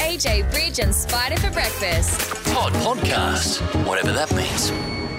AJ Bridge and Spider for breakfast. Podcast, whatever that means.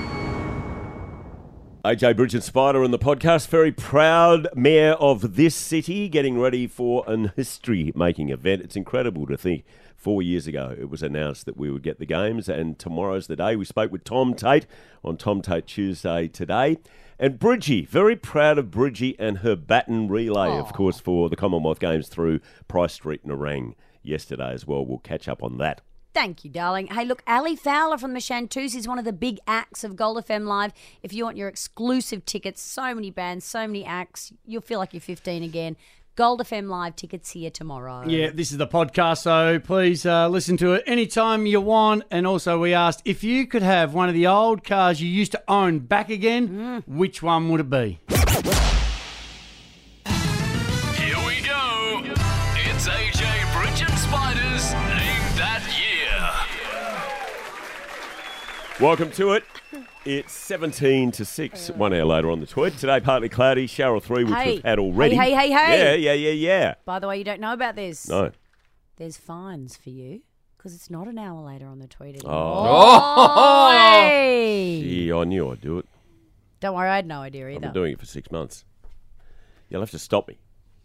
AJ Bridge and Spider on the podcast. Very proud mayor of this city, getting ready for an history-making event. It's incredible to think 4 years ago it was announced that we would get the games, and tomorrow's the day. We spoke with Tom Tate on Tom Tate Tuesday today. And Bridgie, very proud of Bridgie and her baton relay, of course, for the Commonwealth Games through Price Street Nerang yesterday as well. We'll catch up on that. Thank you, darling. Hey, look, Ali Fowler from the Chanteuse is one of the big acts of Gold FM Live. If you want your exclusive tickets, so many bands, so many acts, you'll feel like you're 15 again. Gold FM Live tickets here tomorrow. Yeah, this is the podcast, so please listen to it anytime you want. And also we asked, if you could have one of the old cars you used to own back again, which one would it be? Here we go. It's AJ Bridge and Spider's Name That Year. Welcome to it. It's 17 to 6, 1 hour later on the tweet. Today, partly cloudy, shower 3, which we've had already. Hey. Yeah. By the way, you don't know about this. No. There's fines for you because it's not an hour later on the tweet anymore. Oh. Hey. Gee, I knew I'd do it. Don't worry, I had no idea I've either. been doing it for 6 months. You'll have to stop me.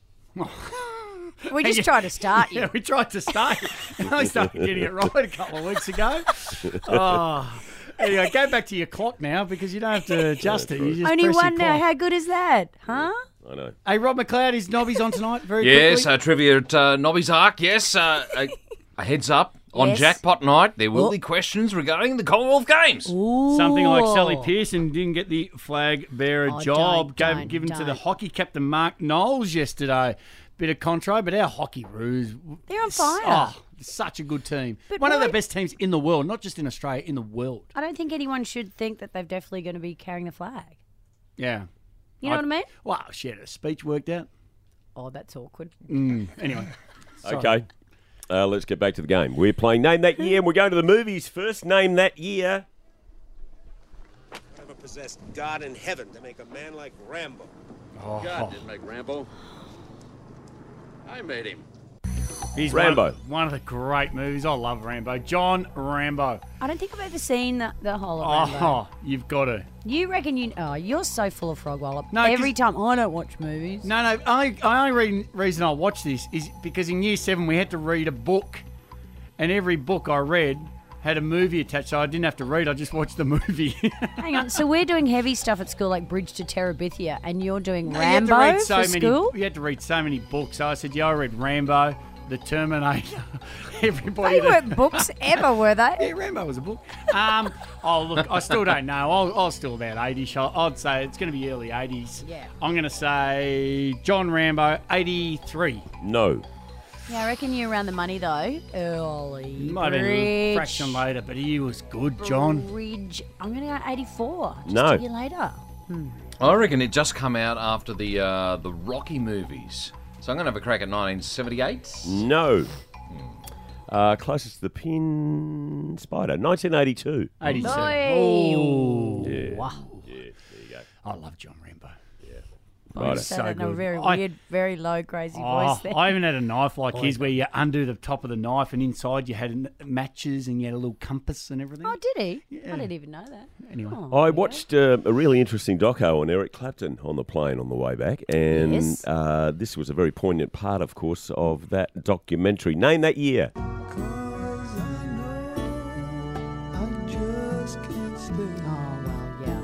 We just tried to start you. Yeah, we tried to start. And I started getting it right a couple of weeks ago. Anyway, go back to your clock now because you don't have to adjust it. You just Only press your one now. clock. How good is that? Huh? I know. Hey, Rob McLeod, is Nobby's on tonight? Very Yes, quickly. trivia at Nobby's Ark. Yes, a heads up. On Yes. Jackpot night, there will be questions regarding the Commonwealth Games. Ooh. Something like Sally Pearson didn't get the flag bearer Oh, job don't, given to the don't. hockey captain Mark Knowles yesterday. Bit of contro, but our hockey roos. They're on fire. Oh, such a good team. But One of why- the best teams in the world, not just in Australia, in the world. I don't think anyone should think that they're definitely going to be carrying the flag. Yeah. You know what I mean? Wow, she had a speech worked out. Oh, that's awkward. Anyway. Sorry. Okay. Let's get back to the game. We're playing Name That Year, and we're going to the movies first. Name That Year. Ever possessed God in heaven to make a man like Rambo? God didn't make Rambo. I made him. He's Rambo. One of the great movies. I love Rambo. John Rambo. I don't think I've ever seen the whole of Rambo. Oh, you've got to. You reckon you're so full of frog wallop. No, Every time I don't watch movies. No. Only reason I watch this is because in year 7 we had to read a book, and every book I read had a movie attached, so I didn't have to read. I just watched the movie. Hang on. So we're doing heavy stuff at school, like Bridge to Terabithia, and you're doing You had to Rambo read so for many. school? You had to read so many books. So I said, yeah, I read Rambo, The Terminator. Everybody. They weren't books ever, were Yeah, they? Rambo was a book. Look, I still don't know. I'll still about 80s. I'd say it's going to be early 80s. Yeah. I'm going to say John Rambo, 83. No. Yeah, I reckon you're around the money though. Early. Might have been a fraction later, but he was good, John. Bridge. I'm going to go 84. Just No. a year later. I reckon it just come out after the Rocky movies. So I'm going to have a crack at 1978. No. Closest to the pin, Spider. 1982. 82. Oi. Oh. Yeah. Wow. Yeah, there you go. I love John Rambo. Right. Said that in a good. very I- weird, very low, crazy voice there. I even had a knife like his where you undo the top of the knife and inside you had matches and you had a little compass and everything. Oh, did he? Yeah. I didn't even know that. Anyway. Oh, I watched a really interesting doco on Eric Clapton on the plane on the way back, and Yes. this was a very poignant part, of course, of that documentary. Name That Year. Oh, well, yeah.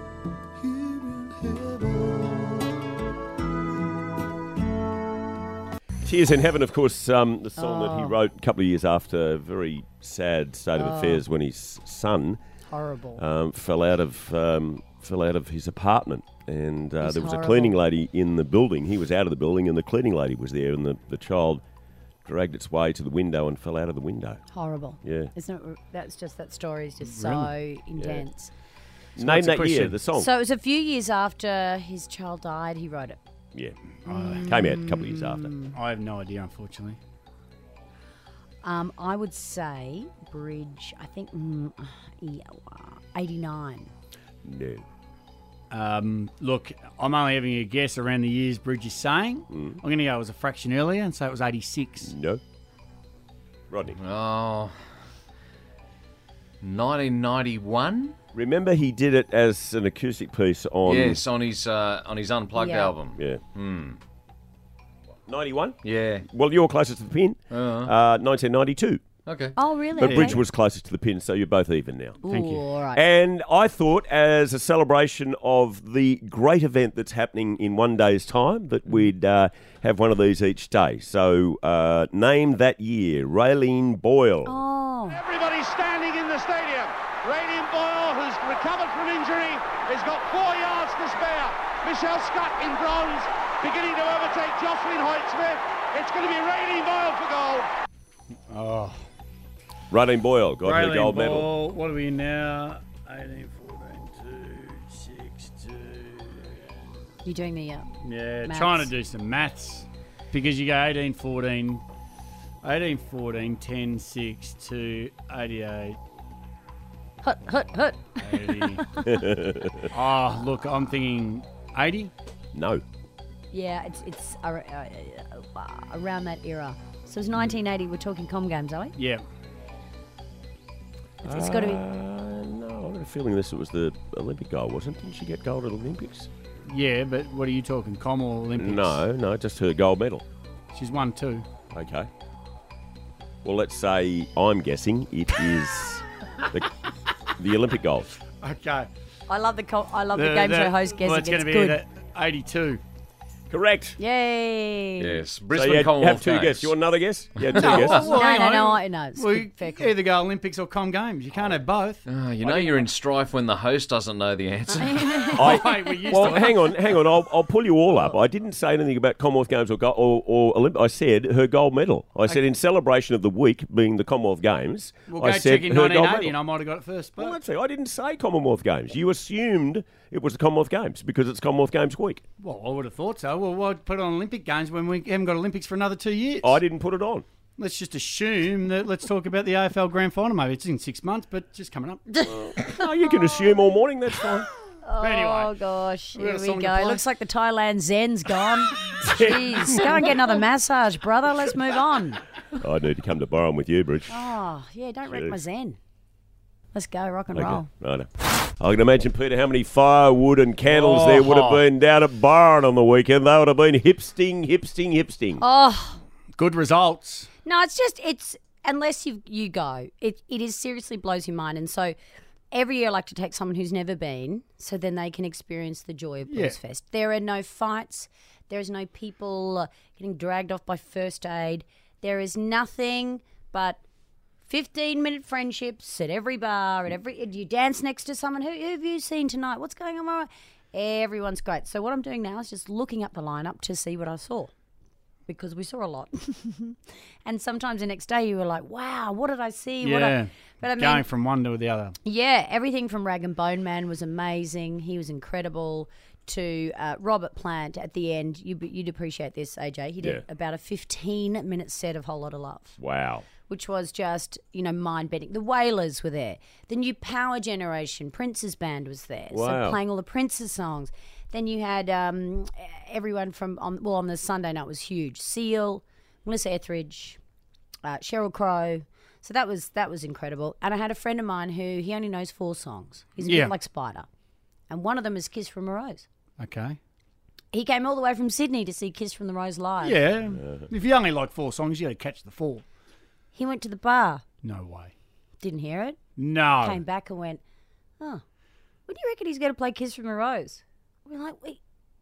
Tears in Heaven, of course, the song that he wrote a couple of years after a very sad state of affairs when his son Horrible. fell out of his apartment, and there was a horrible. cleaning lady in the building. He was out of the building, and the cleaning lady was there, and the child dragged its way to the window and fell out of the window. Horrible. Yeah. Isn't it? That story is just so intense. Name what's the That Year, question? the song. So it was a few years after his child died, he wrote it. Yeah, came out a couple of years after. I have no idea, unfortunately. I would say Bridge, I think 89. No. Look, I'm only having a guess around the years Bridge is saying. I'm going to go as a fraction earlier and say it was 86. No. Rodney. Oh, 1991. Remember, he did it as an acoustic piece on. Yes, on his Unplugged Yeah. album. Yeah. 91? Yeah. Well, you're closest to the pin. 1992. Okay. Oh, really? But Bridge Okay. was closest to the pin, so you're both even now. Thank you. All right. And I thought, as a celebration of the great event that's happening in one day's time, that we'd have one of these each day. So, name that year, Raylene Boyle. Oh. Everybody's standing in the stadium. Raylene Boyle, who's recovered from injury, has got 4 yards to spare. Michelle Scott in bronze, beginning to overtake Jocelyn Hoyt-Smith. It's going to be Raylene Boyle for gold. Oh. Raylene Boyle got her Raylene gold medal. Ball, what are we in now? 18, 14, 2, 6, 2. You're doing the Yeah, Maths. trying to do some maths. Because you go 18, 14, 10, 6, 2, 88, hut. 80. Oh, look, I'm thinking 80. No. Yeah, it's around that era. So it's 1980. We're talking Com Games, are we? Yeah. It's got to be. No, I've got a feeling this was the Olympic gold, wasn't it? Didn't she get gold at Olympics? Yeah, but what are you talking? Com or Olympics? No, just her gold medal. She's won 2. Okay. Well, let's say I'm guessing it is the Olympic gold. Okay. I love the game show host guessing. Well, it's going to be good. at 82. Correct. Yay! Yes. So Brisbane you have Commonwealth 2 Games. guesses. You want another guess? You had 2 No, guesses. well, hang on. No. It's Well, good, fair call. either go Olympics or Com Games. You can't have both. You know you're in strife when the host doesn't know the answer. Wait, we used Well, to. hang on. I'll pull you all up. I didn't say anything about Commonwealth Games or Olympic. I said her gold medal. I said in celebration of the week being the Commonwealth Games. We'll I go said check in her gold 1980 and medal. I might have got it first. But Well, let's see. I didn't say Commonwealth Games. You assumed it was the Commonwealth Games because it's Commonwealth Games week. Well, I would have thought so. Well, why put it on Olympic Games when we haven't got Olympics for another 2 years? I didn't put it on. Let's just assume that. Let's talk about the AFL Grand Final. Maybe it's in 6 months, but just coming up. No, you can assume all morning. That's fine. But anyway, Oh gosh, We got here a we song to go. It play? looks like the Thailand Zen's gone. Jeez, go and get another massage, brother. Let's move on. I need to come to Byron with you, Bridge. Oh yeah, don't wreck my Jeez. Zen. Let's go, rock and Okay, roll. righto. I can imagine, Peter, how many firewood and candles Oh. there would have been down at Byron on the weekend. They would have been hipsting. Oh good results. no, it's unless you go, it is seriously blows your mind. And so every year I like to take someone who's never been, so then they can experience the joy of Blues Fest. There are no fights. There is no people getting dragged off by first aid. There is nothing but 15-minute friendships at every bar, you dance next to someone. Who have you seen tonight? What's going on? Everyone's great. So what I'm doing now is just looking up the lineup to see what I saw, because we saw a lot. And sometimes the next day you were like, wow, what did I see? Yeah. But I mean, Going from one to the other. yeah, everything from Rag and Bone Man was amazing. He was incredible. To Robert Plant at the end. You'd appreciate this, AJ. He did about a 15-minute set of Whole Lotta Love, Wow. which was just, mind-bending. The Wailers were there. The New Power Generation, Prince's band was there. Wow. So playing all the Prince's songs. Then you had everyone from, on the Sunday night was huge. Seal, Melissa Etheridge, Sheryl Crow. So that was incredible. And I had a friend of mine who, he only knows 4 songs. He's a Yeah. bit like Spider. And one of them is Kiss from a Rose. Okay. He came all the way from Sydney to see Kiss from the Rose live. Yeah. If you only like 4 songs, you got to catch the 4. He went to the bar, No way. didn't hear it, No. came back and went, oh, what do you reckon he's going to play Kiss from a Rose? We're like, wait,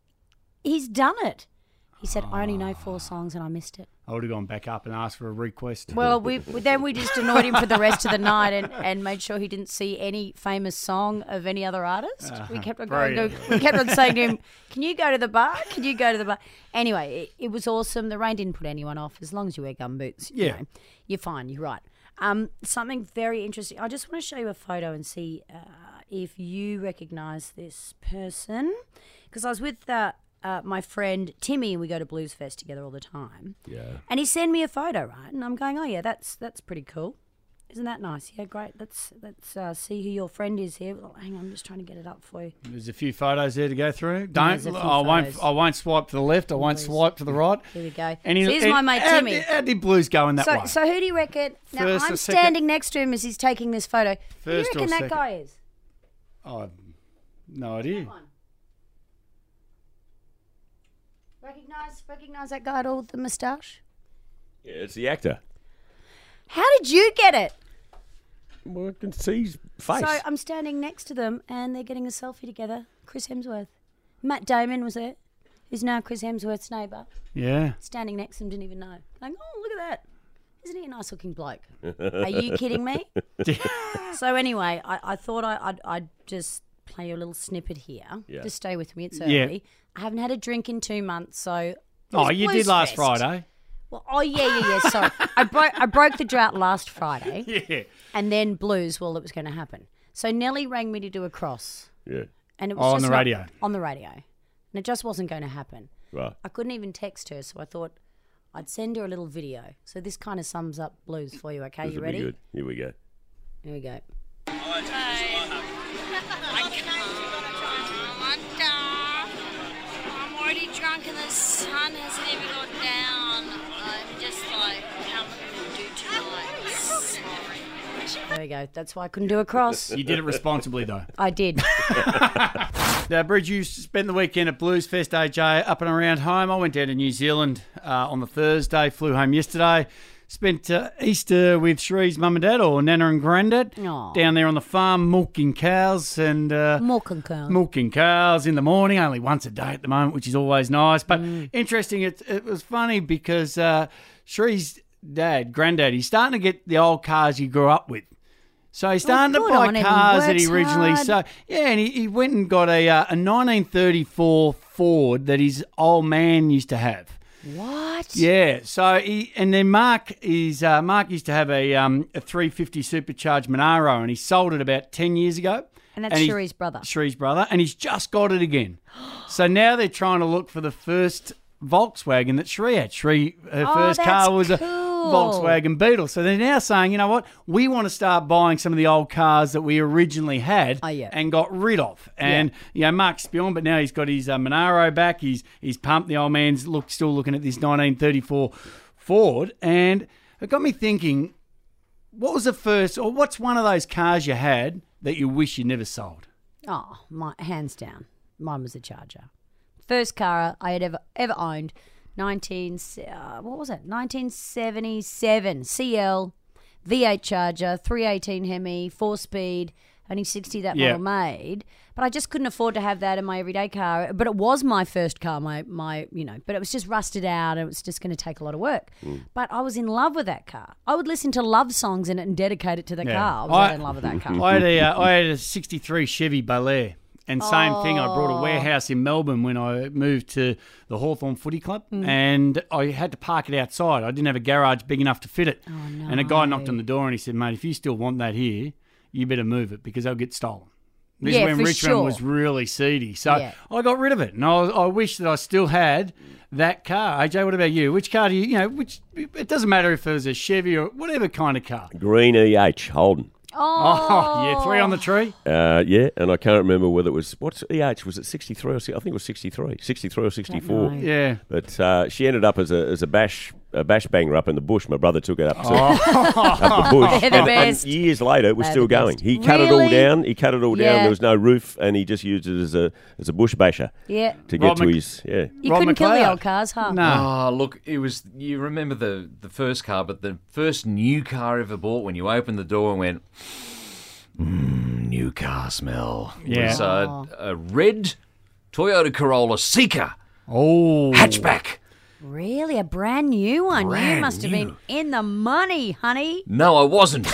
he's done it. He said, I only know 4 songs and I missed it. I would have gone back up and asked for a request. Well, then we just annoyed him for the rest of the night and made sure he didn't see any famous song of any other artist. We kept on brilliant. we kept on saying to him, can you go to the bar? Can you go to the bar? Anyway, it was awesome. The rain didn't put anyone off. As long as you wear gumboots, Yeah. you're fine. You're right. Something very interesting. I just want to show you a photo and see if you recognise this person. Because I was with my friend Timmy, and we go to Blues Fest together all the time. Yeah. And he sent me a photo, right? And I'm going, oh yeah, that's pretty cool. Isn't that nice? Yeah, great. Let's see who your friend is here. Oh, hang on, I'm just trying to get it up for you. There's a few photos there to go through. there's a few I photos. won't swipe to the left. I won't swipe to the right. Here we go. And So here's my mate Timmy. How did Blues go in that way? So who do you reckon? Now, First or I'm second? standing next to him as he's taking this photo. Who do you First or reckon that second? guy is? Oh, I've no idea. Recognize that guy at all with the moustache? Yeah, it's the actor. How did you get it? Well, I can see his face. So I'm standing next to them and they're getting a selfie together. Chris Hemsworth. Matt Damon was there, who's now Chris Hemsworth's neighbour. Yeah. Standing next to him, didn't even know. Going, oh, look at that. Isn't he a nice looking bloke? Are you kidding me? So anyway, I thought I'd just play you a little snippet here. Yeah. Just stay with me, it's Yeah. early. I haven't had a drink in 2 months, so... Oh, you did last Friday. Well, yeah. Sorry, I broke the drought last Friday. Yeah. And then Blues, well, it was going to happen. So Nelly rang me to do a cross. Yeah. And it was On just the not- radio. On the radio. And it just wasn't going to happen. Right. I couldn't even text her, so I thought I'd send her a little video. So this kind of sums up Blues for you, okay? This You will be ready? good. Here we go. Here we go. I'm already drunk and the sun hasn't even gone down. I'm just like, how am I going to do tonight? Sorry. There we go. That's why I couldn't do a cross. You did it responsibly, though. I did. Now, Bridge, you spent the weekend at Blues Fest, AJ, up and around home. I went down to New Zealand on the Thursday, flew home yesterday. Spent Easter with Shree's mum and dad, or Nana and Grandad, Aw. down there on the farm milking cows and Milking cows. milking cows in the morning, only once a day at the moment, which is always nice. But interesting, it was funny because Shree's dad, Grandad, he's starting to get the old cars he grew up with. So he's starting to good buy on him. He cars that he works originally... hard. So yeah, and he went and got a 1934 Ford that his old man used to have. What? Yeah, so Mark used to have a 350 supercharged Monaro, and he sold it about 10 years ago. And that's Shree's brother. Shree's brother, and he's just got it again. So now they're trying to look for the first Volkswagen that Shree had. Her first car was a Volkswagen Beetle. So they're now saying, you know what, we want to start buying some of the old cars that we originally had and got rid of. And, Mark's beyond, but now he's got his Monaro back. He's pumped. The old man's still looking at this 1934 Ford. And it got me thinking, what was the first, or what's one of those cars you had that you wish you never sold? Oh, hands down. Mine was a Charger. First car I had ever owned, 1977 CL, V8 Charger, 318 Hemi, 4-speed, only 60 that model made. But I just couldn't afford to have that in my everyday car. But it was my first car, but it was just rusted out. It was just going to take a lot of work. But I was in love with that car. I would listen to love songs in it and dedicate it to the car. I was in love with that car. I had a 63 Chevy Bel Air. And same thing, I brought a warehouse in Melbourne when I moved to the Hawthorn Footy Club, and I had to park it outside. I didn't have a garage big enough to fit it. Oh, no. And a guy knocked on the door and he said, mate, if you still want that here, you better move it because they'll get stolen. This is when Richmond was really seedy. So I got rid of it, and I wish that I still had that car. AJ, what about you? Which car do it doesn't matter if it was a Chevy or whatever kind of car. Green EH Holden. Oh, yeah, 3 on the tree. Yeah, and I can't remember whether it was, what's EH, was it 63 or I think it was 63 or 64. Yeah. But she ended up as a bash banger up in the bush. My brother took it up, up the bush. They're the and best. Years later, it was They're still the going. best. He cut it all down. Yeah. There was no roof, and he just used it as a bush basher. Yeah. To get to his, You Rob couldn't kill the McLeod. old cars, huh? No. Oh, look, it was, you remember the first car, but the first new car ever bought when you opened the door and went, new car smell. Yeah. It was a red Toyota Corolla Seeker hatchback. Really? A brand new one? You must have been in the money, honey. No, I wasn't.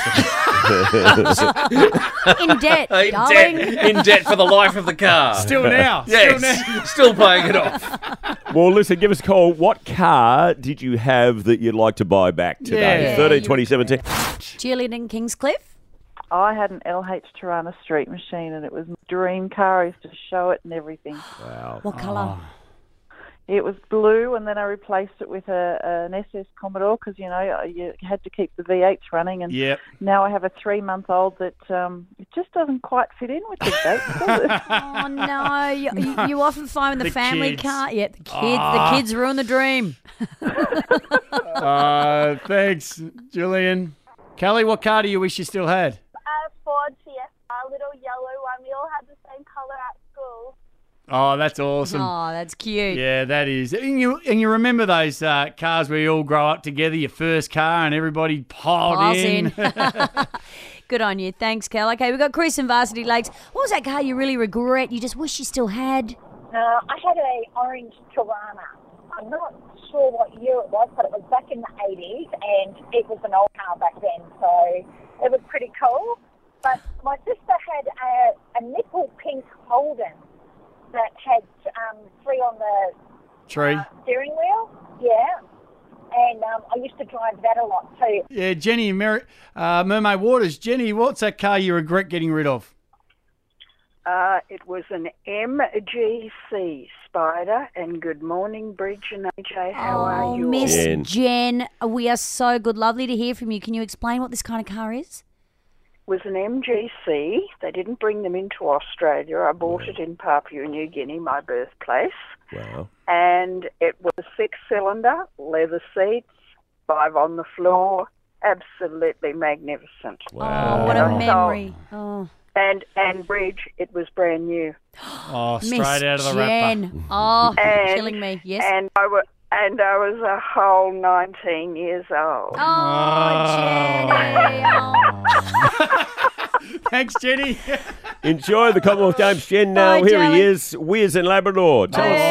In debt, darling. In debt for the life of the car. Still now. Yes, still paying it off. Well, listen, give us a call. What car did you have that you'd like to buy back today? Yeah. 13 2017. Gillian in Kingscliff. I had an LH Tirana Street machine, and it was my dream car. I used to show it and everything. Wow. What colour? It was blue, and then I replaced it with an SS Commodore because, you had to keep the V8s running. And Yep. now I have a 3-month-old that it just doesn't quite fit in with the gates, does it? Oh, no. You often find with the family kids. car. Yeah, the kids ruin the dream. Thanks, Julian. Kelly, what car do you wish you still had? Ford Fiesta, a little yellow one. We all had the same colour at school. Oh, that's awesome. Oh, that's cute. Yeah, that is. And you remember those cars where you all grow up together, your first car, and everybody piled in. Good on you. Thanks, Kel. Okay, we've got Chris in Varsity Lakes. What was that car you really regret? You just wish you still had? I had a orange Tirana. I'm not sure what year it was, but it was back in the 80s, and it was an old car back then, so it was pretty cool. But my sister had a nickel pink Holden that had 3 on the Tree. Steering wheel. Yeah. And I used to drive that a lot too. Yeah, Jenny in Mermaid Waters. Jenny, what's that car you regret getting rid of? It was an MGC Spider, and good morning, Bridge and AJ. How are you? Miss Jen, we are so good. Lovely to hear from you. Can you explain what this kind of car is? Was an MGC. They didn't bring them into Australia. I bought it in Papua New Guinea, my birthplace. Wow. And it was a 6-cylinder, leather seats, 5 on the floor. Absolutely magnificent. Wow. Oh, what a memory. Oh. And Bridge, it was brand new. Oh, straight Miss out of the Jen. wrapper. Oh, And- killing me. Yes. And I was a whole 19 years old. Jenny. Thanks, Jenny. Enjoy the Commonwealth Games, Jen. Now, Bye, here darling. he is, Wiz in Labrador. Tell us,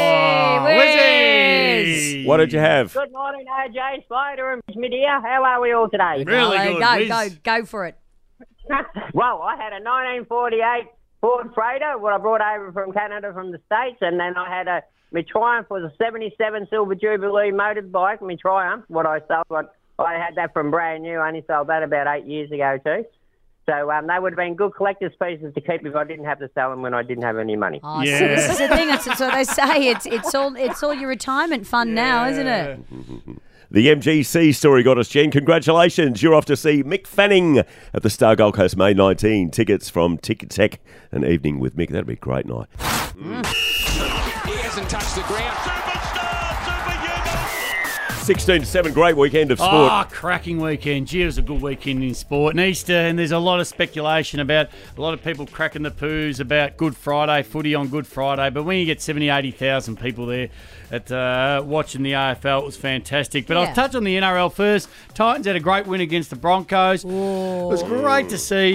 Wizzy! what did you have? Good morning, AJ, Spider and Miss Media. How are we all today? Really good, Go for it. Well, I had a 1948 Ford Freighter, what I brought over from Canada from the States, and then I had my Triumph was a 77 Silver Jubilee motorbike, my Triumph, what I sold. I had that from brand new. I only sold that about 8 years ago too. So they would have been good collector's pieces to keep if I didn't have to sell them when I didn't have any money. Oh, so this is the thing. It's what they say. It's all your retirement fund now, isn't it? The MGC story got us, Jen. Congratulations. You're off to see Mick Fanning at the Star Gold Coast May 19. Tickets from Ticket Tech. An evening with Mick. That'll be a great night. He hasn't touched the ground. 16-7, great weekend of sport. Oh, cracking weekend. Gee, it was a good weekend in sport. And Easter, and there's a lot of speculation about a lot of people cracking the poos about Good Friday, footy on Good Friday. But when you get 70,000, 80,000 people there at watching the AFL, it was fantastic. But I'll touch on the NRL first. Titans had a great win against the Broncos. Ooh. It was great to see.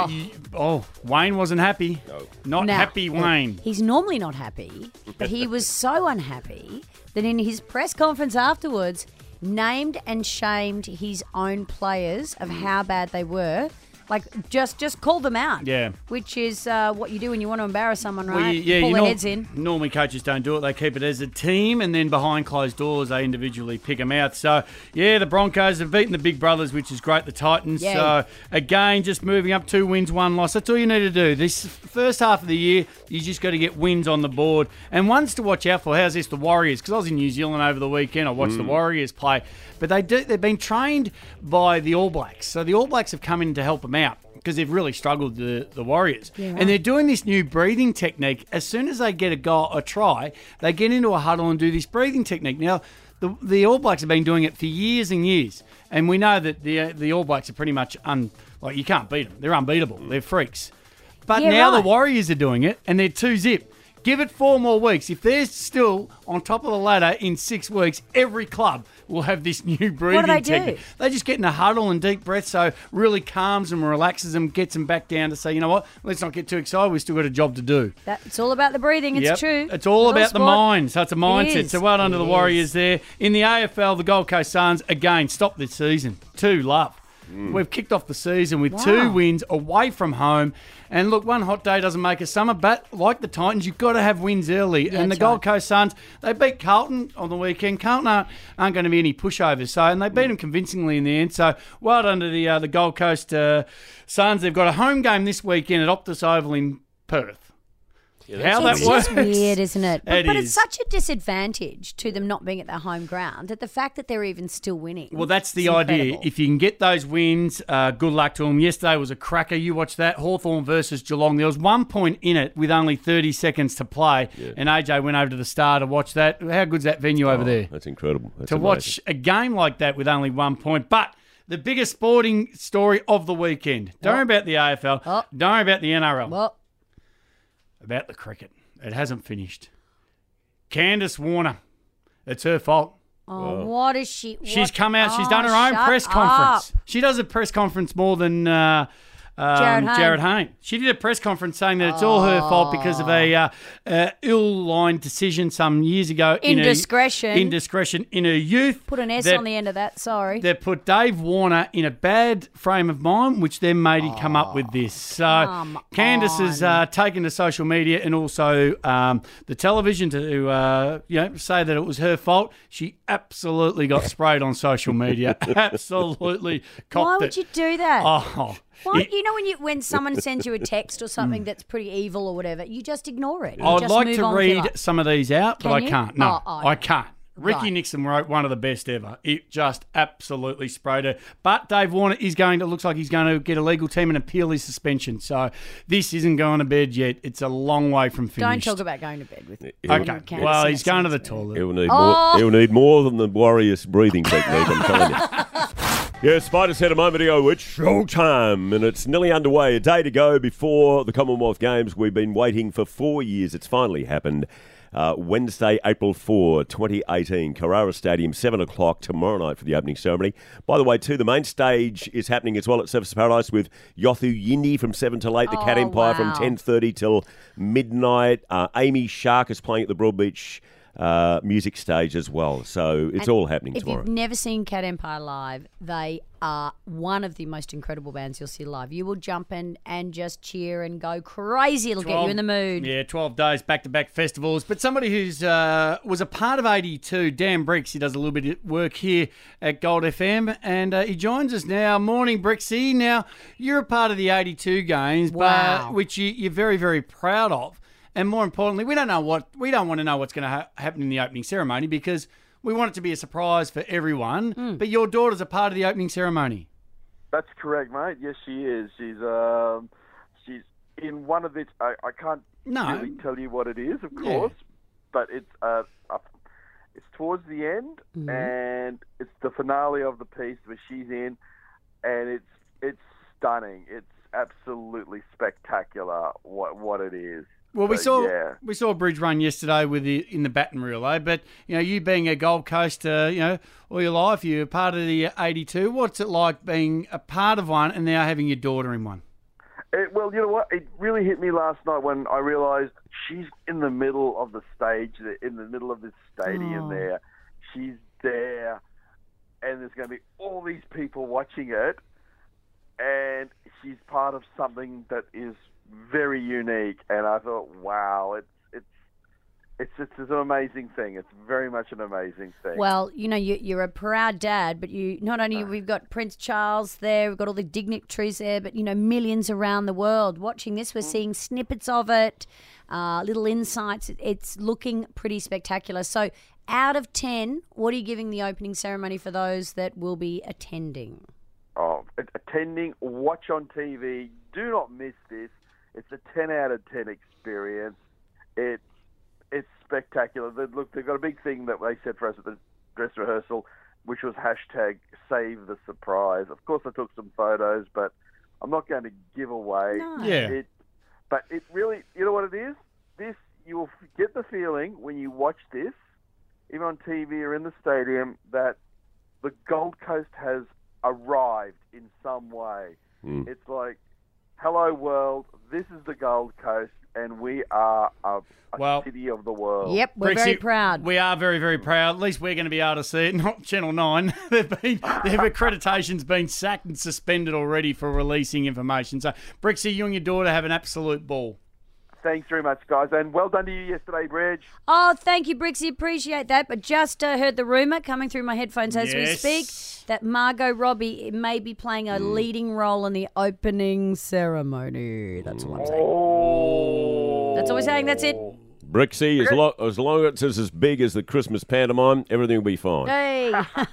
Wayne wasn't happy. Not happy, Wayne. He's normally not happy, but he was so unhappy that in his press conference afterwards, named and shamed his own players of how bad they were. Like, just called them out. Yeah. Which is what you do when you want to embarrass someone, right? Well, Pull their heads in. Normally coaches don't do it. They keep it as a team, and then behind closed doors, they individually pick them out. So, yeah, the Broncos have beaten the big brothers, which is great, the Titans. Yeah. So, again, just moving up 2 wins, 1 loss. That's all you need to do. This first half of the year, you just got to get wins on the board. And ones to watch out for, how's this, the Warriors? Because I was in New Zealand over the weekend. I watched the Warriors play. But they've been trained by the All Blacks. So, the All Blacks have come in to help them out, because they've really struggled, the Warriors. Yeah, right. And they're doing this new breathing technique. As soon as they get a goal, a try, they get into a huddle and do this breathing technique. Now, the All Blacks have been doing it for years and years. And we know that the All Blacks are pretty much, you can't beat them. They're unbeatable. They're freaks. But Yeah, now right. the Warriors are doing it, and they're 2-zip. Give it 4 more weeks. If they're still on top of the ladder in 6 weeks, every club will have this new breathing What do they technique. do? They just get in a huddle and deep breath, so really calms them, relaxes them, gets them back down to say, you know what, let's not get too excited. We've still got a job to do. It's all about the breathing. It's Yep. true. It's all about the sport. mind. So it's a mindset. is. So well done to the It Warriors is. there. In the AFL, the Gold Coast Suns, again, stopped this season. 2-love. We've kicked off the season with 2 wins away from home. And look, one hot day doesn't make a summer, but like the Titans, you've got to have wins early. Yeah, and the that's Gold right. Coast Suns, they beat Carlton on the weekend. Carlton aren't going to be any pushovers. And they beat them convincingly in the end. So well done to the Gold Coast Suns. They've got a home game this weekend at Optus Oval in Perth. How that It's works. just weird, isn't it? But It it's is. such a disadvantage to them not being at their home ground that the fact that they're even still winning. Well, that's the is idea. incredible. If you can get those wins, good luck to them. Yesterday was a cracker. You watched that. Hawthorn versus Geelong. There was 1 point in it with only 30 seconds to play, and AJ went over to the Star to watch that. How good's that venue over there? That's incredible. That's to amazing. watch a game like that with only 1 point. But the biggest sporting story of the weekend. Don't worry about the AFL. Don't worry about the NRL. About the cricket. It hasn't finished. Candace Warner. It's her fault. Oh, what is she? She's come out. She's done her own press conference. She does a press conference more than Jared Hayne. She did a press conference saying that it's all her fault because of a ill-lined decision some years ago. Indiscretion. Indiscretion in her youth. Put an S That- on the end of that, sorry. They put Dave Warner in a bad frame of mind, which then made him come up with this. So come Candace has taken to social media and also the television to say that it was her fault. She absolutely got sprayed on social media. Absolutely copped Why it. would you do that? Oh, Why? You know when someone sends you a text or something that's pretty evil or whatever, you just ignore it. You I'd just like move to on with your read life. some of these out, but Can I you? can't. No, Oh, I can't. Ricky Right. Nixon wrote one of the best ever. It just absolutely sprayed her. But Dave Warner looks like he's going to get a legal team and appeal his suspension. So this isn't going to bed yet. It's a long way from Don't finished. talk about going to bed with me. Okay. Well, he's going to the toilet. He'll need Oh. more. He'll need more than the Warriors breathing technique. I'm telling you. Yeah, Spider said a moment ago, it's showtime, and it's nearly underway. A day to go before the Commonwealth Games. We've been waiting for 4 years. It's finally happened. Wednesday, April 4, 2018, Carrara Stadium, 7 o'clock tomorrow night for the opening ceremony. By the way, too, the main stage is happening as well at Surfers Paradise with Yothu Yindi from 7 till 8, the Cat Empire from 10:30 till midnight. Amy Shark is playing at the Broadbeach music stage as well. So it's all happening tomorrow. If you've never seen Cat Empire live, they are one of the most incredible bands you'll see live. You will jump in and just cheer and go crazy. It'll get you in the mood. Yeah, 12 days, back-to-back festivals. But somebody who's was a part of 82, Dan Bricks, he does a little bit of work here at Gold FM, and he joins us now. Morning, Brixie. Now, you're a part of the 82 games, Wow. which you're very, very proud of. And more importantly, we don't want to know what's going to happen in the opening ceremony because we want it to be a surprise for everyone. But your daughter's a part of the opening ceremony. That's correct, mate. Yes, she is. She's in one of the. I can't really tell you what it is, of course, but it's towards the end, and it's the finale of the piece where she's in, and it's stunning. It's absolutely spectacular. What it is. Well, we So, saw a bridge run yesterday in the Baton Relay, but you being a Gold Coast, all your life, you're part of the 82. What's it like being a part of one and now having your daughter in one? Well, you know what? It really hit me last night when I realised she's in the middle of the stage, in the middle of this stadium there. She's there, and there's going to be all these people watching it, and she's part of something that is very unique. And I thought, wow, it's an amazing thing. It's very much an amazing thing. Well, you're a proud dad, but not only we've got Prince Charles there, we've got all the dignitaries there, but millions around the world watching this. We're seeing snippets of it, little insights. It's looking pretty spectacular. So, out of 10, what are you giving the opening ceremony for those that will be attending? Attending, watch on TV. Do not miss this. It's a 10 out of 10 experience. It's spectacular. They've got a big thing that they said for us at the dress rehearsal, which was #Save the Surprise. Of course, I took some photos, but I'm not going to give away. No. Yeah. But it really, you know what it is? This, you will get the feeling when you watch this, even on TV or in the stadium, that the Gold Coast has arrived in some way. It's like, hello world, this is the Gold Coast, and we are a city of the world. Yep, we're very proud. We are very, very proud. At least we're going to be able to see it, not Channel 9. Their accreditation's been sacked and suspended already for releasing information. So, Brixie, you and your daughter have an absolute ball. Thanks very much, guys, and well done to you yesterday, Bridge. Oh, thank you, Brixie. Appreciate that. But just heard the rumour coming through my headphones as we speak that Margot Robbie may be playing a leading role in the opening ceremony. That's what I'm saying. That's all we're saying. That's it. Brixie, as long as it's as big as the Christmas pantomime, everything will be fine. Hey.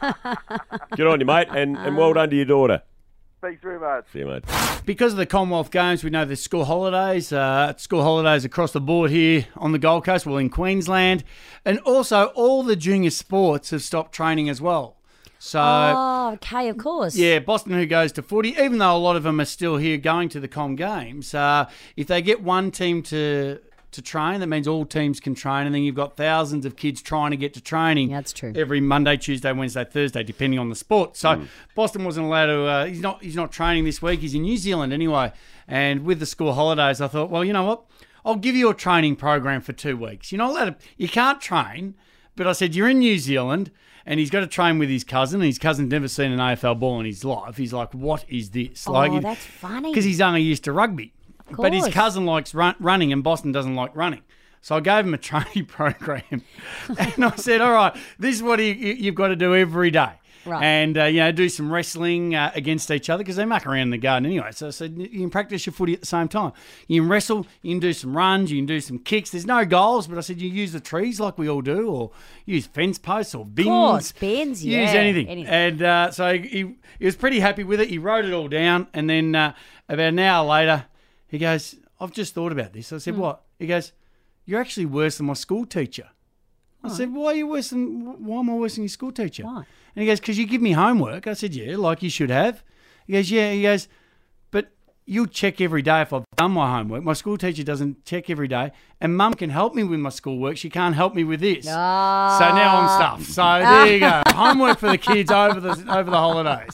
Good on you, mate, and well done to your daughter. Thanks very much. See you, mate. Because of the Commonwealth Games, we know there's school holidays. School holidays across the board here on the Gold Coast, well, in Queensland. And also, all the junior sports have stopped training as well. So, okay, of course. Yeah, Boston, who goes to footy, even though a lot of them are still here going to the Com Games, if they get one team to train, that means all teams can train, and then you've got thousands of kids trying to get to training. That's true. Every Monday, Tuesday, Wednesday, Thursday, depending on the sport. So Boston wasn't allowed to. He's not training this week. He's in New Zealand anyway. And with the school holidays, I thought, well, you know what? I'll give you a training program for 2 weeks. You're not allowed to. You can't train, but I said you're in New Zealand. And he's got to train with his cousin. And his cousin's never seen an AFL ball in his life. He's like, what is this? That's funny. Because he's only used to rugby. But his cousin likes running and Boston doesn't like running. So I gave him a training program. And I said, all right, this is what you've got to do every day. Right. And, do some wrestling against each other because they muck around in the garden anyway. So I said, you can practice your footy at the same time. You can wrestle, you can do some runs, you can do some kicks. There's no goals, but I said you use the trees like we all do, or use fence posts or bins. Of course, bins, Use anything. And so he was pretty happy with it. He wrote it all down. And then about an hour later, he goes, I've just thought about this. I said, what? He goes, you're actually worse than my school teacher. I said, why am I worse than your school teacher? Why? And he goes, because you give me homework. I said, yeah, like you should have. He goes, yeah. He goes, but you check every day if I've done my homework. My school teacher doesn't check every day. And Mum can help me with my schoolwork. She can't help me with this. So now I'm stuffed. So there you go. Homework for the kids over the holidays.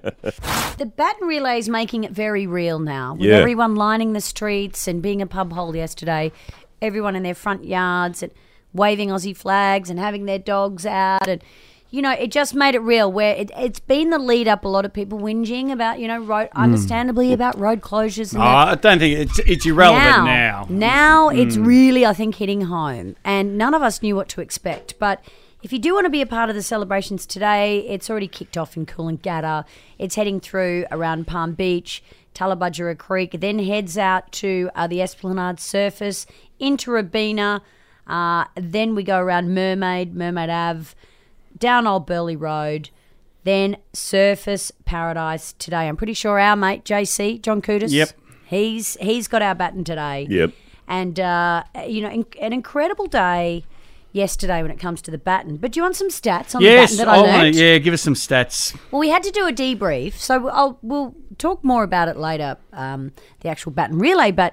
The Baton Relay is making it very real now. With everyone lining the streets and being a pub hole yesterday, everyone in their front yards and waving Aussie flags and having their dogs out, and it just made it real. Where it's been the lead up, a lot of people whinging about understandably about road closures. And I don't think it's irrelevant now. Now it's really, I think, hitting home, and none of us knew what to expect. But if you do want to be a part of the celebrations today, it's already kicked off in Coolangatta. It's heading through around Palm Beach, Tallabudgera Creek, then heads out to the Esplanade Surface into Robina. Then we go around Mermaid Ave, down Old Burleigh Road, then Surface Paradise today. I'm pretty sure our mate JC, John Coutis, yep, he's got our baton today. Yep. And, an incredible day yesterday when it comes to the baton. But do you want some stats on the baton that I learned? Give us some stats. Well, we had to do a debrief, so we'll talk more about it later, the actual baton relay, but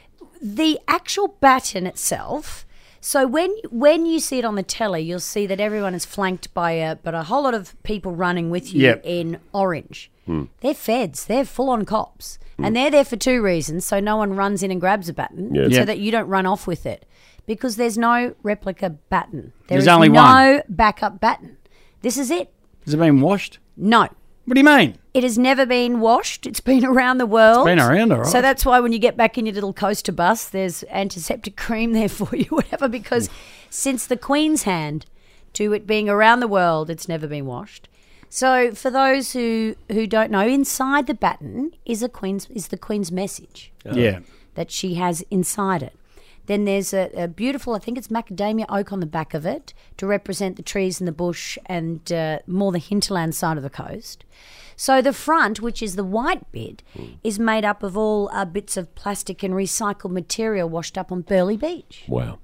the actual baton itself. So when you see it on the telly, you'll see that everyone is flanked by a whole lot of people running with you in orange. They're feds. They're full-on cops. And they're there for two reasons. So no one runs in and grabs a baton so that you don't run off with it. Because there's no replica baton. There's only no backup baton. This is it. Has it been washed? No. What do you mean? It has never been washed. It's been around the world. It's been around, all right. So that's why when you get back in your little coaster bus, there's antiseptic cream there for you, whatever, because since the Queen's hand to it being around the world, it's never been washed. So for those who don't know, inside the baton is the Queen's message that she has inside it. Then there's a beautiful, I think it's macadamia oak on the back of it to represent the trees and the bush and more the hinterland side of the coast. So the front, which is the white bit, is made up of all bits of plastic and recycled material washed up on Burleigh Beach. Wow.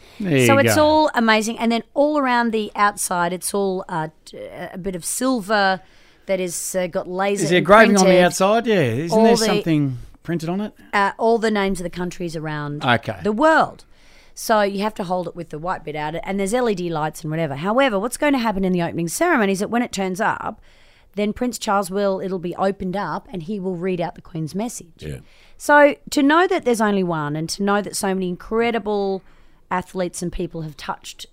So it's all amazing. And then all around the outside, it's all a bit of silver that is got laser. Is there engraving on the outside? Yeah. Isn't there something printed on it? All the names of the countries around the world. So you have to hold it with the white bit out, and there's LED lights and whatever. However, what's going to happen in the opening ceremony is that when it turns up, then Prince Charles it'll be opened up and he will read out the Queen's message. Yeah. So to know that there's only one and to know that so many incredible athletes and people have touched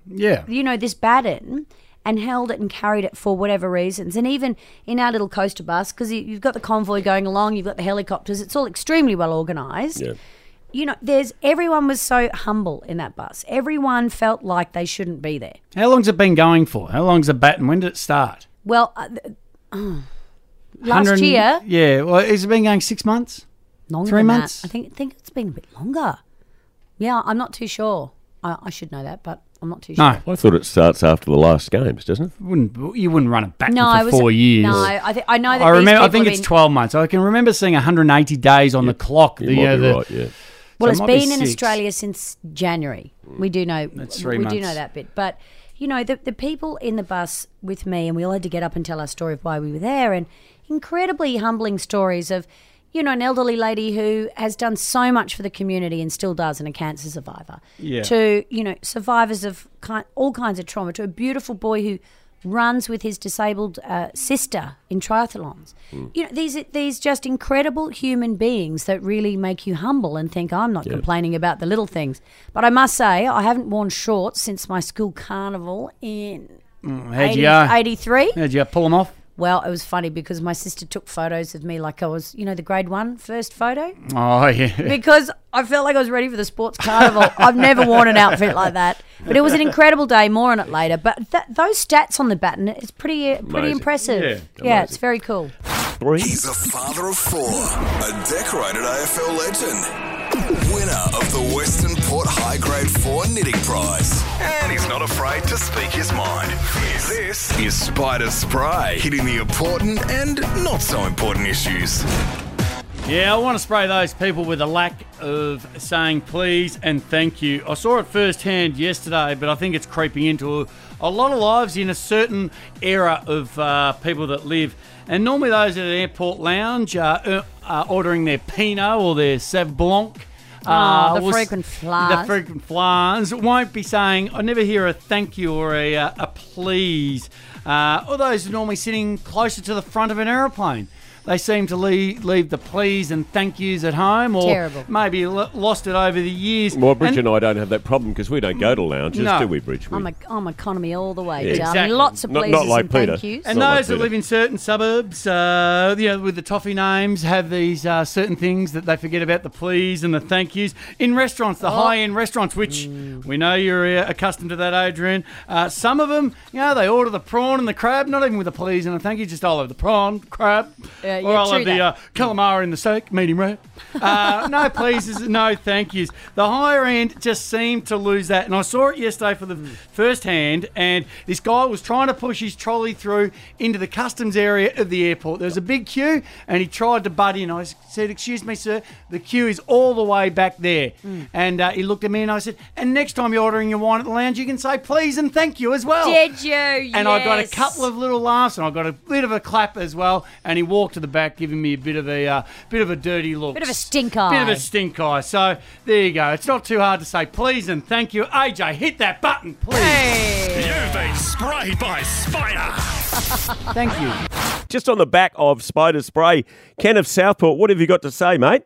this baton and held it and carried it for whatever reasons. And even in our little coaster bus, because you've got the convoy going along, you've got the helicopters, it's all extremely well organised. Yeah. Everyone was so humble in that bus. Everyone felt like they shouldn't be there. How long's it been going for? How long's the baton? When did it start? Well, last year. Yeah. Well, has it been going 6 months? Longer 3 than months? That. I think it's been a bit longer. Yeah, I'm not too sure. I should know that, but I'm not too sure. No. I thought it starts after the last games, doesn't it? You wouldn't run it back No, for 4 years. No, I know that I think it's 12 months. I can remember seeing 180 days on the clock. You might be right, yeah. Well, So it's it might been be in 6. Australia since January. We do know. That's 3 we months. do know that bit, but you know the people in the bus with me, and we all had to get up and tell our story of why we were there, and incredibly humbling stories of, you know, an elderly lady who has done so much for the community and still does, and a cancer survivor. Yeah. To, you know, survivors of all kinds of trauma. To a beautiful boy who runs with his disabled sister in triathlons. You know, these just incredible human beings that really make you humble and think, I'm not complaining about the little things. But I must say, I haven't worn shorts since my school carnival in 83. How'd you pull them off? Well, it was funny because my sister took photos of me like I was, you know, the grade 1 first photo. Oh, yeah. Because I felt like I was ready for the sports carnival. I've never worn an outfit like that. But it was an incredible day. More on it later. But those stats on the baton, it's pretty impressive. Yeah, it's very cool. He's a father of 4, a decorated AFL legend, winner of the Western Port High Grade 4 Knitting Prize, and he's not afraid to speak his mind. This is Spider Spray, hitting the important and not so important issues. Yeah, I want to spray those people with a lack of saying please and thank you. I saw it firsthand yesterday, but I think it's creeping into a lot of lives in a certain era of people that live. And normally those at an airport lounge are ordering their Pinot or their Sauv Blanc. The frequent flyers. The frequent flyers won't be saying, I never hear a thank you or a please. Or those are normally sitting closer to the front of an aeroplane. They seem to leave the please and thank yous at home, or Terrible. maybe lost it over the years. Well, Bridge and I don't have that problem because we don't go to lounges, No. do we, Bridge? I'm economy all the way, Yeah. darling. Exactly. Lots of pleases Not like and Peter. thank yous. And Not like those that Peter. live in certain suburbs, with the toffee names, have these certain things that they forget about the please and the thank yous. In restaurants, the high-end restaurants, which we know you're accustomed to that, Adrian. Some of them, they order the prawn and the crab, not even with a please and a thank you, just I'll have the prawn, crab, or I'll have the calamari in the steak, medium rare. No pleases, no thank yous. The higher end just seemed to lose that. And I saw it yesterday for the first hand, and this guy was trying to push his trolley through into the customs area of the airport. There was a big queue, and he tried to butt in. I said, excuse me, sir, the queue is all the way back there. And he looked at me and I said, and next time you're ordering your wine at the lounge, you can say please and thank you as well. Did you? And I got a couple of little laughs, and I got a bit of a clap as well. And he walked to the back, giving me a bit of a dirty look, Bit of a stink eye. bit of a stink eye. So there you go. It's not too hard to say please and thank you. AJ, hit that button, please. You've been sprayed by Spider. Thank you. Just on the back of Spider Spray, Ken of Southport, what have you got to say, mate?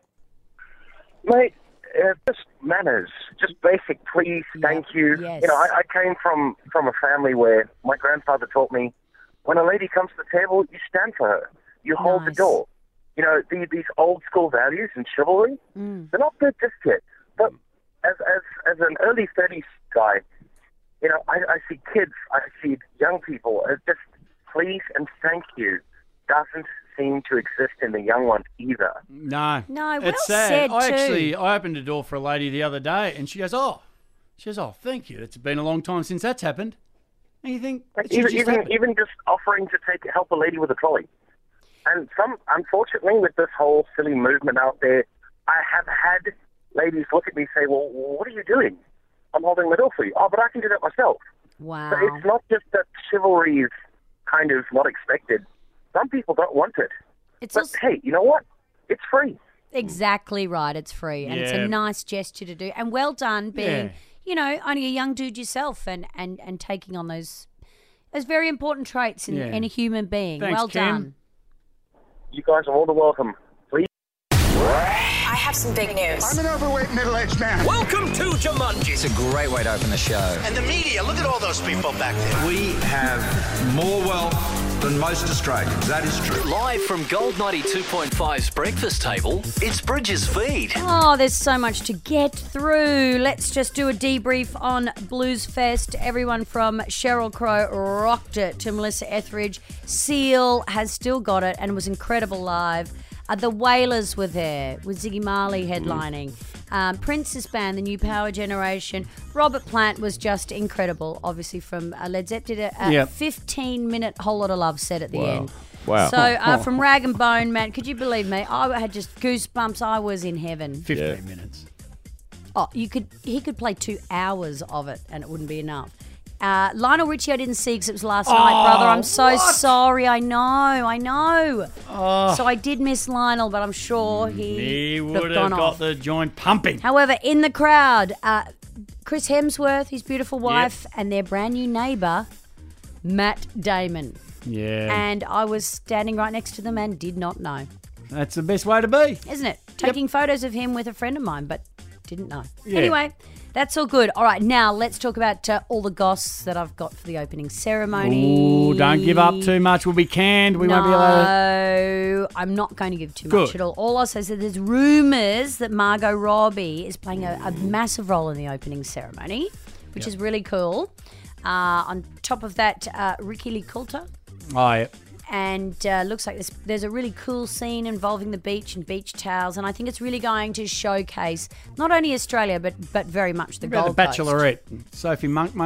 Mate, just manners, just basic please, thank you. Yes. You know, I came from a family where my grandfather taught me, when a lady comes to the table, you stand for her. You hold the door. You know, these old school values and chivalry, they're not good just yet. But as an early 30s guy, you know, I see kids, I see young people, just please and thank you doesn't seem to exist in the young ones either. No, well it's sad. said I opened a door for a lady the other day, and she goes, "Oh, thank you. It's been a long time since that's happened." And you think, even just offering to help a lady with a trolley. And unfortunately, with this whole silly movement out there, I have had ladies look at me and say, well, what are you doing? I'm holding the door for you. Oh, but I can do that myself. Wow. So it's not just that chivalry is kind of not expected. Some people don't want it. But hey, you know what? It's free. Exactly right. It's free. And it's a nice gesture to do. And well done being, only a young dude yourself and taking on those very important traits in a human being. Thanks, well Ken. done. You guys are all the welcome. Please. I have some big news. I'm an overweight, middle-aged man. Welcome to Jumanji. It's a great way to open the show. And the media, look at all those people back there. We have more wealth than most Australians. That is true. Live from Gold 92.5's Breakfast Table, it's Bridges Feed. Oh, there's so much to get through. Let's just do a debrief on Blues Fest. Everyone from Sheryl Crow rocked it to Melissa Etheridge. Seal has still got it and was incredible live. The Wailers were there with Ziggy Marley headlining. Prince's band, the New Power Generation. Robert Plant was just incredible, obviously, from Led Zeppelin. Did a 15-minute Whole Lot of Love set at the end. Wow. So from Rag and Bone, man, could you believe me? I had just goosebumps. I was in heaven. 15 minutes. Oh, he could play 2 hours of it and it wouldn't be enough. Lionel Richie I didn't see because it was last night, brother. I'm so sorry. I know. So I did miss Lionel, but I'm sure He would would have got the joint pumping. However, in the crowd, Chris Hemsworth, his beautiful wife, and their brand new neighbour, Matt Damon. Yeah. And I was standing right next to them and did not know. That's the best way to be. Isn't it? Taking photos of him with a friend of mine, but didn't know. Yeah. Anyway, that's all good. All right, now let's talk about all the goss that I've got for the opening ceremony. Ooh, don't give up too much. We'll be canned. We won't be allowed. No, I'm not going to give too much at all. All I'll say is that there's rumours that Margot Robbie is playing a massive role in the opening ceremony, which is really cool. On top of that, Ricky Lee Coulter. Oh, yeah. And looks like there's a really cool scene involving the beach and beach towels, and I think it's really going to showcase not only Australia but very much the Gold Coast. Bachelorette. Sophie Monk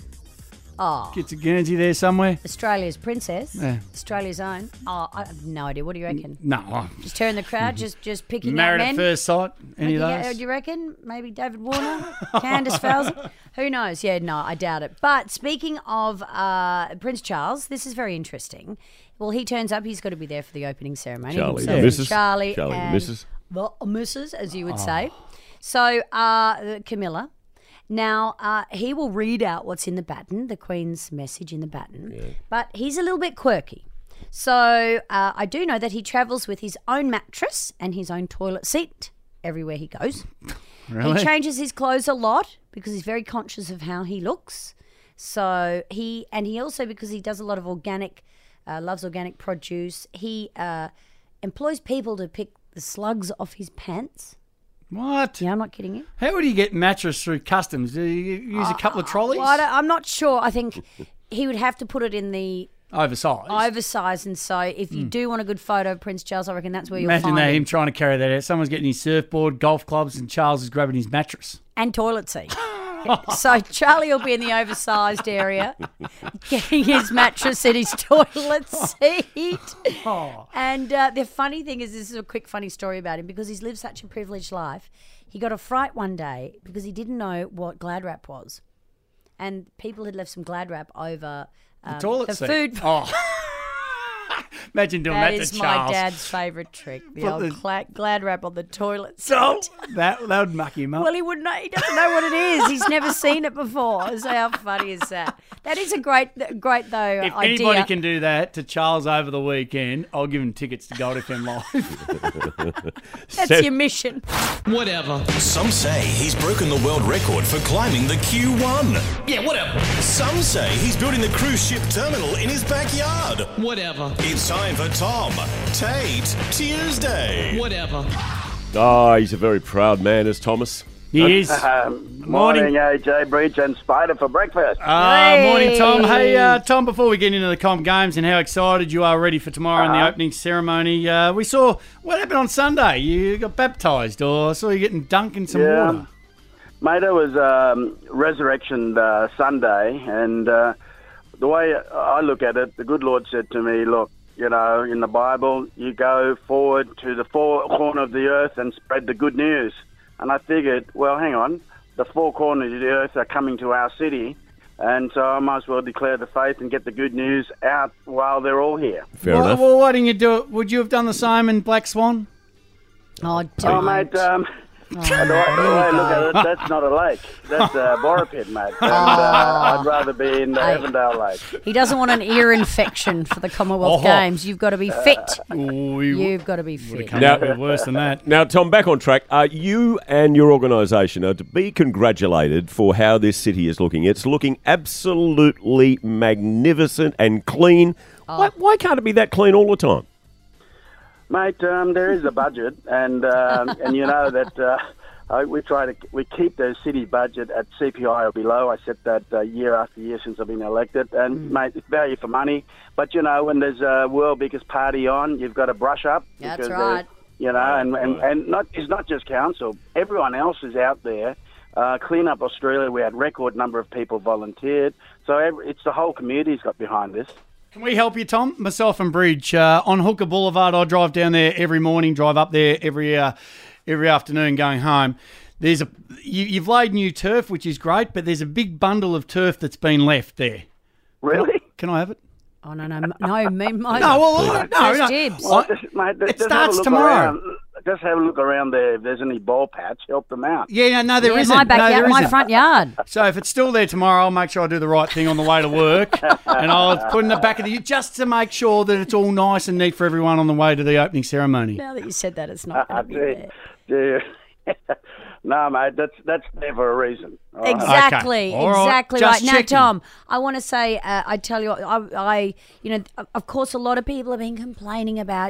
gets a Guernsey there somewhere. Australia's princess. Yeah. Australia's own. Oh, I have no idea. What do you reckon? No. Just her in the crowd, just picking Married out at men. first sight. Any of those? Do you reckon? Maybe David Warner? Candice Fowler? Who knows? Yeah, no, I doubt it. But speaking of Prince Charles, this is very interesting. Well, he turns up. He's got to be there for the opening ceremony. Charlie, So Mrs. Charlie and Mrs. The Mrs., as you would say. So Camilla. Now, he will read out what's in the baton, the Queen's message in the baton, but he's a little bit quirky. So I do know that he travels with his own mattress and his own toilet seat everywhere he goes. Really? He changes his clothes a lot because he's very conscious of how he looks. So he also, because he does a lot of organic, loves organic produce, he employs people to pick the slugs off his pants. What? Yeah, I'm not kidding you. How would you get mattress through customs? Do you use a couple of trolleys? Well, I'm not sure. I think he would have to put it in the oversized. And so if you do want a good photo of Prince Charles, I reckon that's where you'll Imagine find that, him. him trying to carry that out. Someone's getting his surfboard, golf clubs, and Charles is grabbing his mattress. And toilet seat. So Charlie will be in the oversized area, getting his mattress in his toilet seat. And the funny thing is, this is a quick funny story about him, because he's lived such a privileged life. He got a fright one day because he didn't know what Glad Wrap was. And people had left some Glad Wrap over The toilet the seat. food. Oh. Imagine doing that to is Charles. my dad's favourite trick, the Put old the- Glad Wrap on the toilet seat. Oh, that would muck him up. Well, he wouldn't know. He doesn't know what it is. He's never seen it before. So how funny is that? That is a great though If idea. anybody can do that to Charles over the weekend, I'll give him tickets to Gold FM Live. That's your mission. Whatever. Some say he's broken the world record for climbing the Q1. Yeah, whatever. Some say he's building the cruise ship terminal in his backyard. Whatever. It's time for Tom Tate Tuesday. Whatever. Oh, he's a very proud man, is Thomas. He is. Morning, AJ, Bridge, and Spider for breakfast. Morning, Tom. Hey, Tom, before we get into the comp games and how excited you are ready for tomorrow in the opening ceremony, we saw what happened on Sunday. You got baptised, or saw you getting dunked in some water. Mate, it was Resurrection Sunday, and the way I look at it, the good Lord said to me, look, you know, in the Bible, you go forward to the four corners of the earth and spread the good news. And I figured, well, hang on, the four corners of the earth are coming to our city, and so I might as well declare the faith and get the good news out while they're all here. Fair enough. Well, why didn't you do it? Would you have done the same in Black Swan? Oh, mate, the way I look at it, that's not a lake. That's a borrow pit, mate. And, I'd rather be in the Avondale Lake. He doesn't want an ear infection for the Commonwealth Games. You've got to be fit. You've got to be fit. Now, worse than that. Now, Tom, back on track. You and your organisation are to be congratulated for how this city is looking. It's looking absolutely magnificent and clean. Why can't it be that clean all the time? Mate, there is a budget, and you know that we keep the city budget at CPI or below. I said that year after year since I've been elected, and mate, it's value for money. But you know, when there's a world biggest party on, you've got to brush up. That's because right. You know, and it's not just council. Everyone else is out there. Clean Up Australia, we had record number of people volunteered. So it's the whole community's got behind this. Can we help you, Tom? Myself and Bridge. On Hooker Boulevard, I drive down there every morning, drive up there every afternoon going home. You've laid new turf, which is great, but there's a big bundle of turf that's been left there. Really? Can I have it? Oh, no. No, Dibs. Well, mate, It starts tomorrow. Just have a look around there. If there's any ball patch, help them out. Yeah, no, there isn't. My backyard, there my isn't. front yard. So if it's still there tomorrow, I'll make sure I do the right thing on the way to work, and I'll put in the back of the just to make sure that it's all nice and neat for everyone on the way to the opening ceremony. Now that you said that, it's not going to be there. No, mate, that's there for a reason. All right. Exactly, Okay. All right. exactly Just right. Now, checking. Tom, I want to say, I tell you, of course, a lot of people have been complaining about,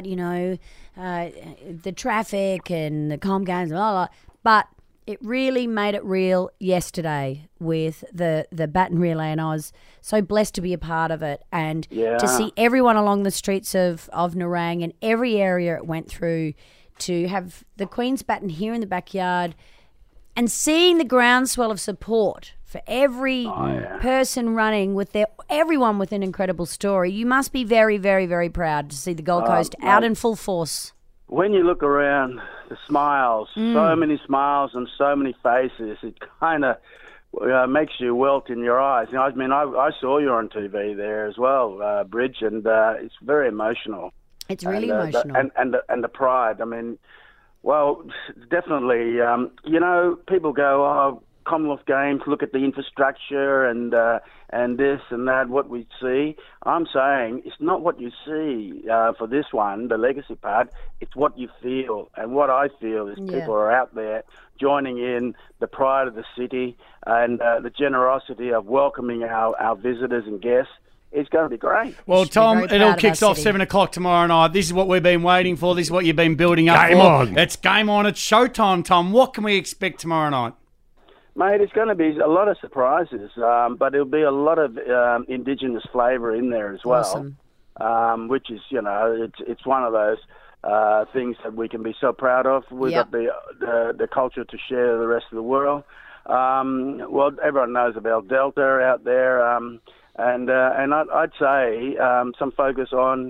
the traffic and the com games, blah, blah, but it really made it real yesterday with the baton relay, and I was so blessed to be a part of it and to see everyone along the streets of Nerang and every area it went through, to have the Queen's baton here in the backyard and seeing the groundswell of support for every person running everyone with an incredible story. You must be very, very, very proud to see the Gold Coast out in full force. When you look around, the smiles, so many smiles and so many faces, it kind of makes you welt in your eyes. I mean, I saw you on TV there as well, Bridge, and it's very emotional. It's really emotional. And the pride. I mean, well, definitely, people go, Commonwealth Games, look at the infrastructure and this and that, what we see. I'm saying it's not what you see for this one, the legacy part. It's what you feel. And what I feel is people are out there joining in the pride of the city and the generosity of welcoming our visitors and guests. It's going to be great. Well, Tom, it all kicks off 7 o'clock tomorrow night. This is what we've been waiting for. This is what you've been building up Game for. on. It's game on. It's showtime, Tom. What can we expect tomorrow night? Mate, it's going to be a lot of surprises, but there'll be a lot of Indigenous flavour in there as well, which is, it's one of those things that we can be so proud of. We've got the culture to share with the rest of the world. Well, everyone knows about Delta out there, and I'd say some focus on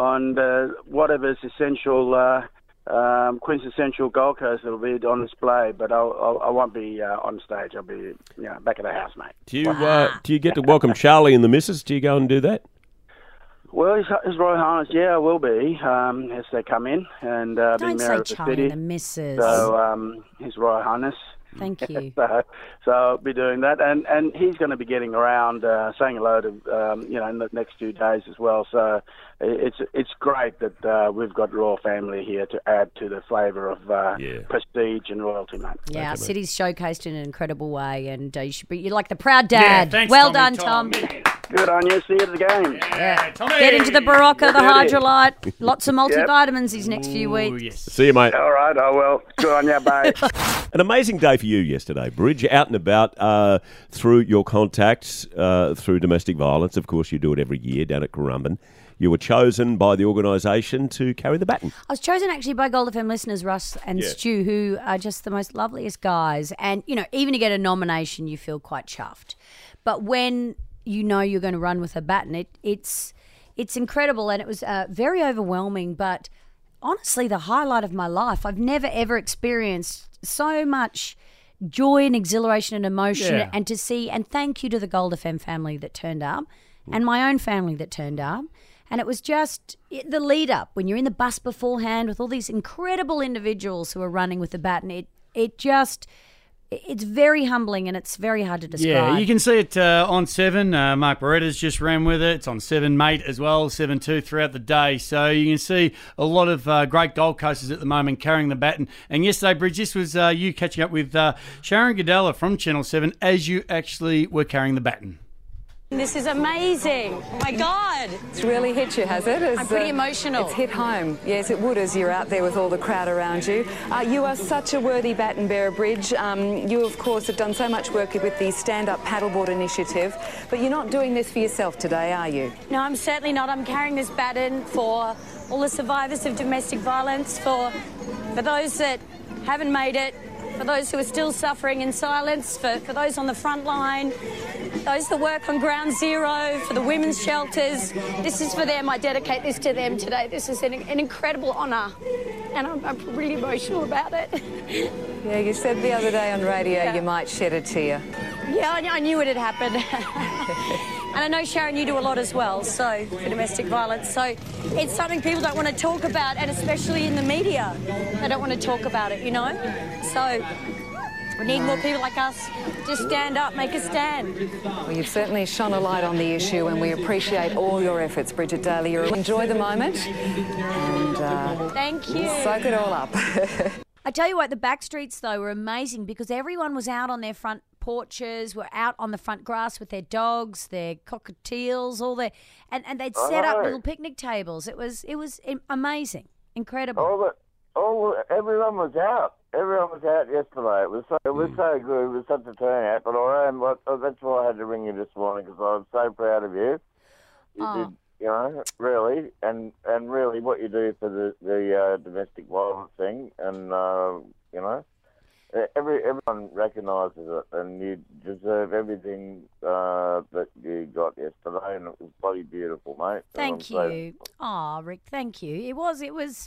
whatever's essential. Quintessential Gold Coast that'll be on display, but I won't be on stage. I'll be back at the house, mate. Do you get to welcome Charlie and the missus? Do you go and do that? Well, His Royal Highness, I will be as they come in and be Don't mayor say of the Charlie city. and the missus. So His Royal Highness. Thank you. So I'll be doing that, and he's going to be getting around, saying hello to in the next 2 days as well. So it's great that we've got royal family here to add to the flavour of prestige and royalty, mate. Yeah, our city's showcased in an incredible way, and you're like the proud dad. thanks, well Tommy, done, Tom. Good on you. See you at the game. Yeah, Tommy. Get into the Barocca, the Good. Hydrolite, lots of multivitamins these next few weeks. Yes. See you, mate. All right, I will. Good on you, babe. An amazing day for you yesterday, Bridge, out and about through your contacts through domestic violence. Of course, you do it every year down at Currumbin. You were chosen by the organisation to carry the baton. I was chosen actually by Gold FM listeners, Russ and Stu, who are just the most loveliest guys. And, even to get a nomination, you feel quite chuffed. But when you know you're going to run with a baton, it's incredible. And it was very overwhelming, but honestly, the highlight of my life. I've never, ever experienced so much joy and exhilaration and emotion, and to see, and thank you to the Gold FM family that turned up and my own family that turned up. And it was just the lead up when you're in the bus beforehand with all these incredible individuals who are running with the baton. It's very humbling and it's very hard to describe. Yeah, you can see it on 7. Mark Beretta's just ran with it. It's on 7 Mate as well, 7-2 throughout the day. So you can see a lot of great Gold Coasters at the moment carrying the baton. And yesterday, Bridge, this was you catching up with Sharon Godella from Channel 7 as you actually were carrying the baton. This is amazing. Oh my God. It's really hit you, has it? I'm pretty emotional. It's hit home. Yes, it would as you're out there with all the crowd around you. You are such a worthy baton bearer, Bridge. You, of course, have done so much work with the Stand Up Paddleboard initiative, but you're not doing this for yourself today, are you? No, I'm certainly not. I'm carrying this baton for all the survivors of domestic violence, for those that haven't made it, for those who are still suffering in silence, for those on the front line, those that work on Ground Zero, for the women's shelters. This is for them. I dedicate this to them today. This is an incredible honour, and I'm really emotional about it. Yeah, you said the other day on radio you might shed a tear. Yeah, I knew it had happened. And I know, Sharon, you do a lot as well, so, for domestic violence. So it's something people don't want to talk about, and especially in the media, they don't want to talk about it, you know? So we need more people like us to stand up, make a stand. Well, you've certainly shone a light on the issue, and we appreciate all your efforts, Bridget Daly. Enjoy the moment, and thank you. Soak it all up. I tell you what, the back streets, though, were amazing because everyone was out on their front porches, were out on the front grass with their dogs, their cockatiels, all their, and they'd set up little picnic tables. It was amazing, incredible. Everyone was out. Everyone was out yesterday. It was so good. It was such a turnout. But that's why I had to ring you this morning because I was so proud of you. You did, you know, really, and really what you do for the domestic violence thing, and you know. Everyone recognises it, and you deserve everything that you got yesterday, and it was bloody beautiful, mate. Thank you. Oh, Rick, thank you. It was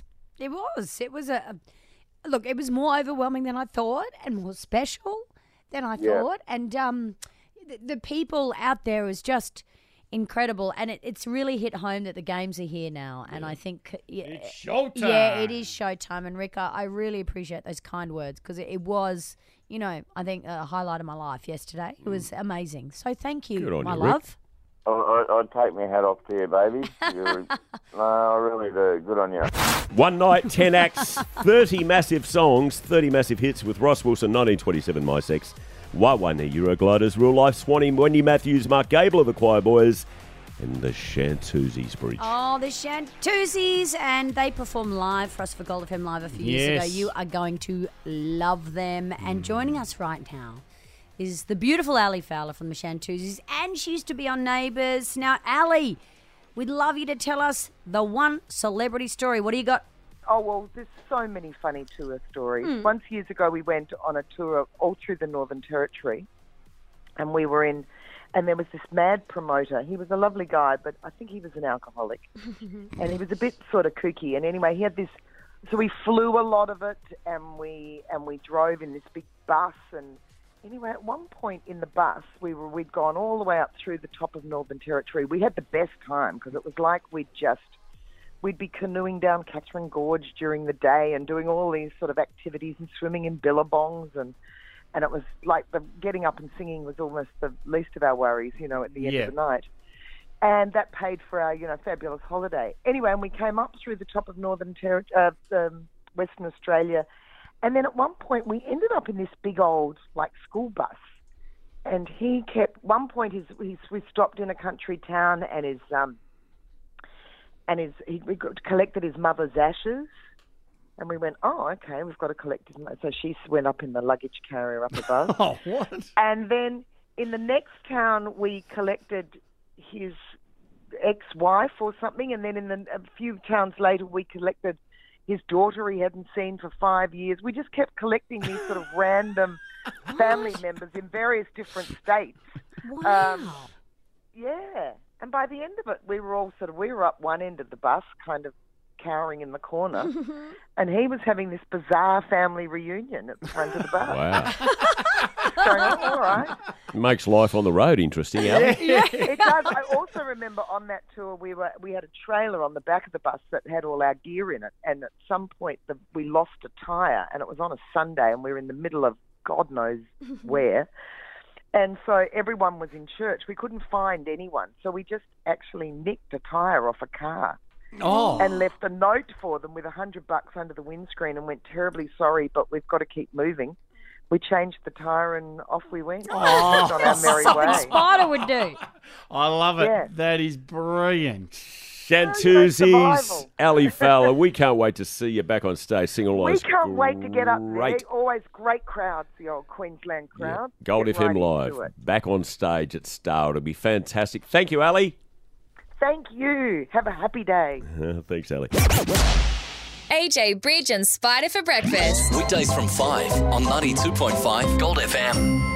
a look. It was more overwhelming than I thought, and more special than I thought. And the people out there was just incredible, and it's really hit home that the games are here now, and I think it's showtime. Yeah, it is showtime, and Rick, I really appreciate those kind words because it was, you know, I think a highlight of my life yesterday. It was amazing. So thank you, Good on my you, love. I'd take my hat off to you, baby. No, I really do. Good on you. One night, 10 acts, 30 massive songs, 30 massive hits with Ross Wilson, 1927, My Sex, Wawana Eurogliders, Real Life, Swanee, Wendy Matthews, Mark Gable of the Choir Boys, and the Shantuzzies, Bridge. Oh, the Shantuzzies, and they performed live for us for Gold FM Live a few years ago. You are going to love them. And joining us right now is the beautiful Ali Fowler from the Shantuzzies, and she used to be on Neighbours. Now, Ali, we'd love you to tell us the one celebrity story. What do you got? Oh, well, there's so many funny tour stories. Once years ago, we went on a tour all through the Northern Territory, and we were in, and there was this mad promoter. He was a lovely guy, but I think he was an alcoholic, and he was a bit sort of kooky. And anyway, he had this, so we flew a lot of it, and we drove in this big bus. And anyway, at one point in the bus, we'd gone all the way up through the top of Northern Territory. We had the best time because it was like we'd be canoeing down Catherine Gorge during the day and doing all these sort of activities and swimming in billabongs, and it was like getting up and singing was almost the least of our worries, you know, at the end of the night. And that paid for our, you know, fabulous holiday. Anyway, and we came up through the top of Western Australia, and then at one point we ended up in this big old, like, school bus. And he kept, one point we stopped in a country town, and he collected his mother's ashes, and we went, oh, okay, we've got to collect his mother. So she went up in the luggage carrier up above. Oh, what? And then in the next town, we collected his ex-wife or something, and then a few towns later, we collected his daughter he hadn't seen for 5 years. We just kept collecting these sort of random family members in various different states. Wow. Yeah. And by the end of it, we were up one end of the bus, kind of cowering in the corner, and he was having this bizarre family reunion at the front of the bus. Wow. Going, oh, all right. Makes life on the road interesting, Ali. Yeah, it does. I also remember on that tour, we had a trailer on the back of the bus that had all our gear in it, and at some point we lost a tyre, and it was on a Sunday, and we were in the middle of God knows where. And so everyone was in church. We couldn't find anyone. So we just actually nicked a tyre off a car and left a note for them with $100 under the windscreen and went, terribly sorry, but we've got to keep moving. we changed the tyre and off we went. Oh, on our merry Something way. Spider would do. I love it. Yeah. That is brilliant. Shantuzzi's survival. Ali Fowler. We can't wait to see you back on stage, sing all We those can't wait to get up there. great Always great crowds, the old Queensland crowd. Gold Get FM right Live, into it. back on stage at Star. It'll be fantastic. Thank you, Ali. Thank you. Have a happy day. Thanks, Ali. AJ, Bridge and Spider for breakfast. Weekdays from 5 on 92.5 Gold FM.